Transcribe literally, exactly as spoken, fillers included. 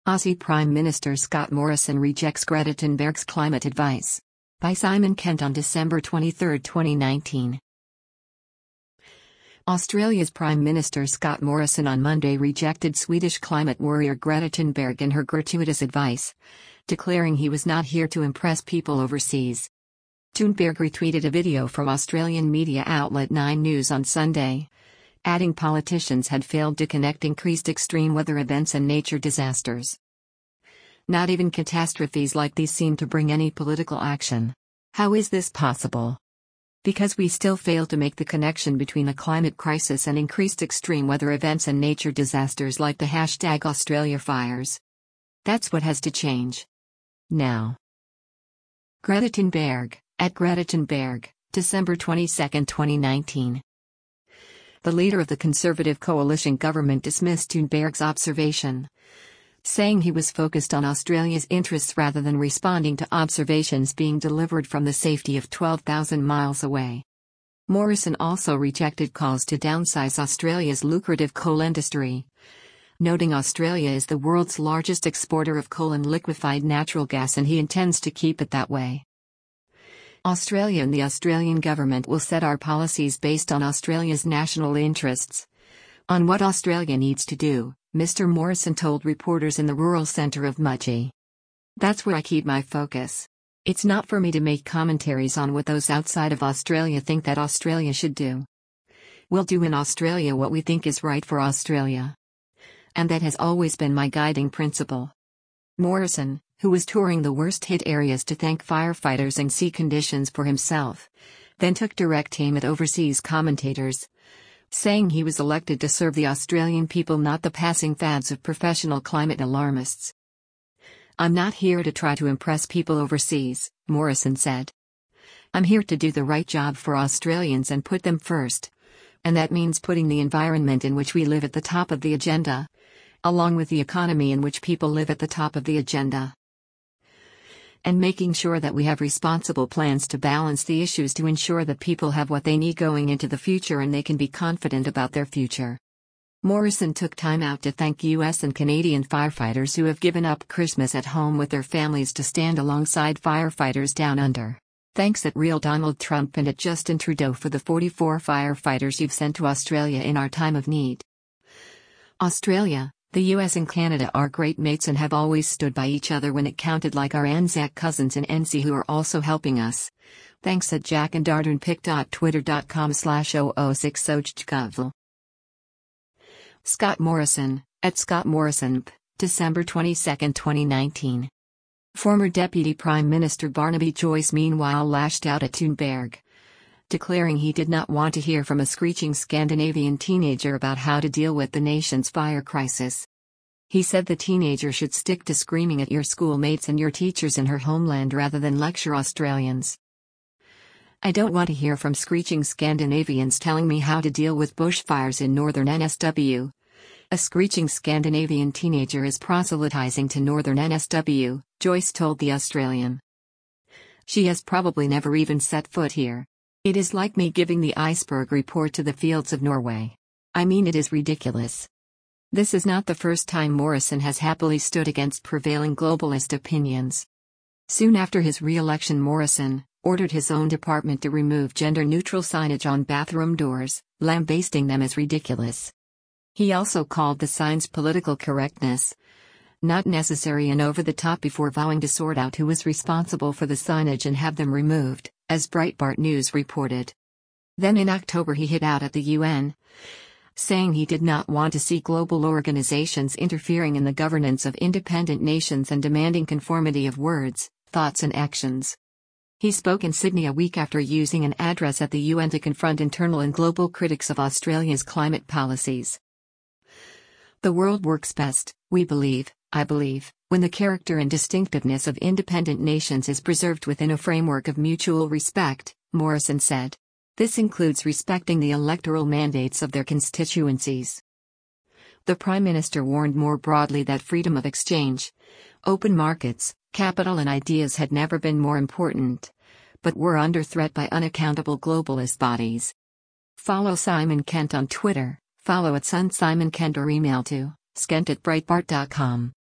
Aussie Prime Minister Scott Morrison rejects Greta Thunberg's climate advice. By Simon Kent on December twenty-third, twenty nineteen. Australia's Prime Minister Scott Morrison on Monday rejected Swedish climate warrior Greta Thunberg and her gratuitous advice, declaring he was not here to impress people overseas. Thunberg retweeted a video from Australian media outlet Nine News on Sunday, adding politicians had failed to connect increased extreme weather events and nature disasters. Not even catastrophes like these seem to bring any political action. How is this possible? Because we still fail to make the connection between a climate crisis and increased extreme weather events and nature disasters like the hashtag Australia fires. That's what has to change. Now. Greta Thunberg, at Greta Thunberg, December twenty-second, twenty nineteen. The leader of the Conservative coalition government dismissed Thunberg's observation, saying he was focused on Australia's interests rather than responding to observations being delivered from the safety of twelve thousand miles away. Morrison also rejected calls to downsize Australia's lucrative coal industry, noting Australia is the world's largest exporter of coal and liquefied natural gas and he intends to keep it that way. Australia and the Australian government will set our policies based on Australia's national interests. On what Australia needs to do, Mister Morrison told reporters in the rural centre of Mudgee. That's where I keep my focus. It's not for me to make commentaries on what those outside of Australia think that Australia should do. We'll do in Australia what we think is right for Australia. And that has always been my guiding principle. Morrison, who was touring the worst-hit areas to thank firefighters and see conditions for himself, then took direct aim at overseas commentators, saying he was elected to serve the Australian people, not the passing fads of professional climate alarmists. I'm not here to try to impress people overseas, Morrison said. I'm here to do the right job for Australians and put them first. And that means putting the environment in which we live at the top of the agenda, along with the economy in which people live at the top of the agenda. And making sure that we have responsible plans to balance the issues to ensure that people have what they need going into the future and they can be confident about their future. Morrison took time out to thank U S and Canadian firefighters who have given up Christmas at home with their families to stand alongside firefighters down under. Thanks at Real Donald Trump and at Justin Trudeau for the forty-four firefighters you've sent to Australia in our time of need. Australia, the U S and Canada are great mates and have always stood by each other when it counted, like our Anzac cousins in N C who are also helping us. Thanks at Jack and Twitter.com slash 006 Sojgov. Scott Morrison, at Scott Morrison, December twenty-second, twenty nineteen. Former Deputy Prime Minister Barnaby Joyce meanwhile lashed out at Thunberg, declaring he did not want to hear from a screeching Scandinavian teenager about how to deal with the nation's fire crisis. He said the teenager should stick to screaming at your schoolmates and your teachers in her homeland rather than lecture Australians. I don't want to hear from screeching Scandinavians telling me how to deal with bushfires in northern N S W. A screeching Scandinavian teenager is proselytizing to northern N S W, Joyce told The Australian. She has probably never even set foot here. It is like me giving the iceberg report to the fields of Norway. I mean, it is ridiculous. This is not the first time Morrison has happily stood against prevailing globalist opinions. Soon after his re-election, Morrison ordered his own department to remove gender-neutral signage on bathroom doors, lambasting them as ridiculous. He also called the signs political correctness, not necessary and over the top, before vowing to sort out who was responsible for the signage and have them removed, as Breitbart News reported. Then in October he hit out at the U N, saying he did not want to see global organizations interfering in the governance of independent nations and demanding conformity of words, thoughts and actions. He spoke in Sydney a week after using an address at the U N to confront internal and global critics of Australia's climate policies. The world works best, we believe, I believe, when the character and distinctiveness of independent nations is preserved within a framework of mutual respect, Morrison said. This includes respecting the electoral mandates of their constituencies. The Prime Minister warned more broadly that freedom of exchange, open markets, capital and ideas had never been more important, but were under threat by unaccountable globalist bodies. Follow Simon Kent on Twitter, follow at Sun Simon Kent or email to skent at breitbart dot com.